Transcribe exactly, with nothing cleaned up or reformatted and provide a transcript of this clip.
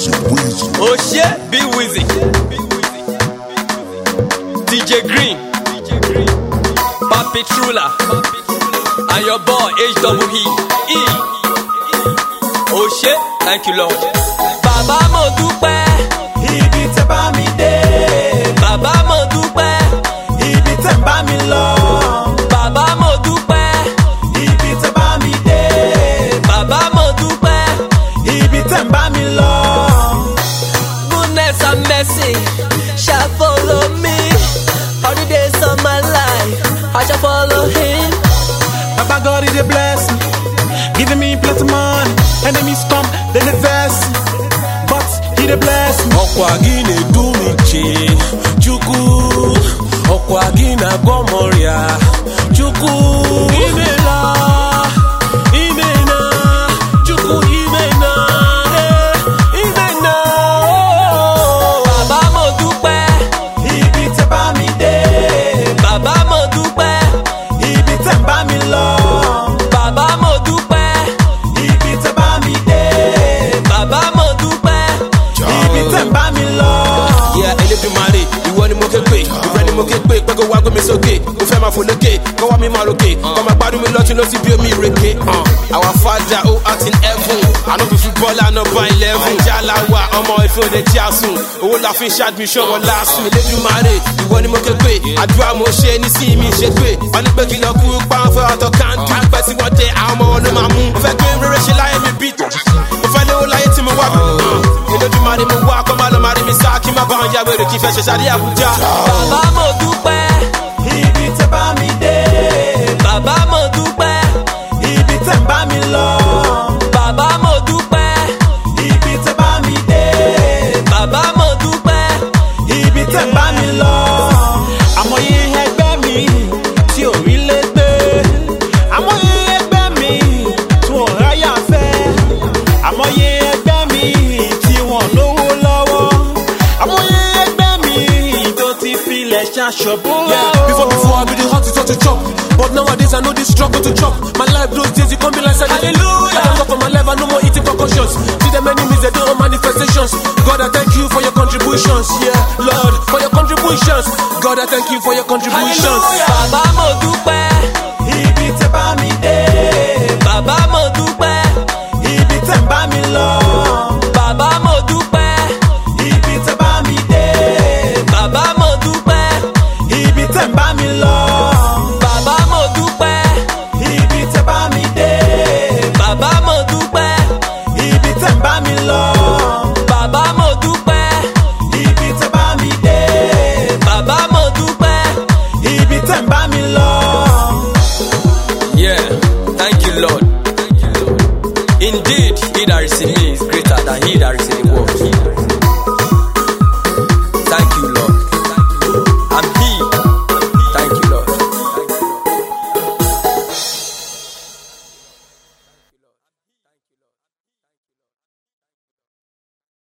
Oh shit, be Wizzy. D J Green, Papi Trula, and your boy H double E. E. Oh shit, thank you Lord. Baba mo dúpẹ́, ibi tẹ́ bá mi dé. Baba mo dúpẹ́, ibi tẹ́ bá mi lọ. Baba mo dúpẹ́, ibi tẹ́ bá mi dé. Baba mo dúpẹ́, ibi tẹ́ bá mi lọ. Goodness and mercy shall follow me all the days of my life. I shall follow Him. Baba God is a blessing, giving me plenty money. Enemies come, they dey vex, but He dey bless me. Ọkwa gị na-edu m iche Chukwu, ọkwa gị na-agwọ m ọrịa Chukwu, imela, imena, Chukwu imena, eh, imena. Baba mo dúpẹ́, Ibi tẹ́ bá mi dé. Baba mo dúpẹ́, Ibi tẹ́ bá mi lọ. Baba mo dúpẹ́, Ibi tẹ́ bá mi dé. Baba mo dúpẹ́. Ibi tẹ́ bá mi lọ. Yeah, Elédùmarè, ìwọ ni mo ké pè, ìfẹ́ ni mo ké pè, pé kó wá gbé mi sókè, mo fẹ́ máa fò lókè, kó wá mi máa lókè, kó máa gbádùn mi lọ́tún lọ́sí bí omi ìrèké. Our Father who art in heaven, àná fi footballer number eleven, Jalawa, ọmọ ìfún òde tí a sùn, owó la fi ń ṣàdmíṣọ́ wọn lásùn. Elédùmarè, ìwọ ni mo ké pè, àdúrà mo ṣe ní sí mi ṣe pé, wọ́n ní pé kí lọ kú páwọn fẹ́ ọ̀tọ̀ káńtù, pẹ́ tí wọ́n dé àwọn ọmọ wọn ló máa mú. Mo fẹ́ gbé rere ṣe láyé mi bí, mo fẹ́ léwó láyé tí mo wà. Elédùmarè mo wá kọ́ máa lọ máa rí mi sá kí má bá wọn jáwèrè kí fẹ́ ṣe ṣáde Àbújá. Baba mo dúpẹ́, Ibi tẹ́ bá mi dé. Baba mo dúpẹ́, Ibi tẹ́ bá mi lọ. Baba mo dúpẹ́, Ibi tẹ́ bá mi dé. Baba mo dúpẹ́. Ibi tẹ́ bá mi lọ. Àmọ̀yé ẹgbẹ́ mi tí ò rí lé gbé. Àmọ̀yé ẹgbẹ́ mi tí wọ́n ráyà fẹ́. Àmọ̀yé ẹgbẹ́ mi tí wọ́n lówó lọ́wọ́. Àmọ̀yé ẹgbẹ́ mi tó ti filẹ̀ ṣaṣọ́bó. Yeah, before before I be the hot to chop, but nowadays I know this struggle to chop. My life those days it come be like hallelujah. I thank God for my life, I no more eating concussions. See them enemies they do on manifestations. God I thank you for your contributions, yeah, Lord for your contributions. God I thank you for your contributions. Baba mo dúpẹ́, Ibi tẹ́ bá mi dé. Baba mo dúpẹ́, Ibi tẹ́ bá mi lọ. Baba mo dúpẹ́, Ibi tẹ́ bá mi dé. Baba mo dúpẹ́, Ibi tẹ́ bá mi lọ. Baba mo dúpẹ́, Ibi tẹ́ bá mi dé. Baba mo dúpẹ́, Ibi tẹ́ bá mi lọ. Baba mo dúpẹ́, Ibi tẹ́ bá mi dé. Baba mo dúpẹ́. Ibi tẹ́ bá mi lọ. Yeah, thank you Lord. Indeed, he that is in me is greater than he that is in the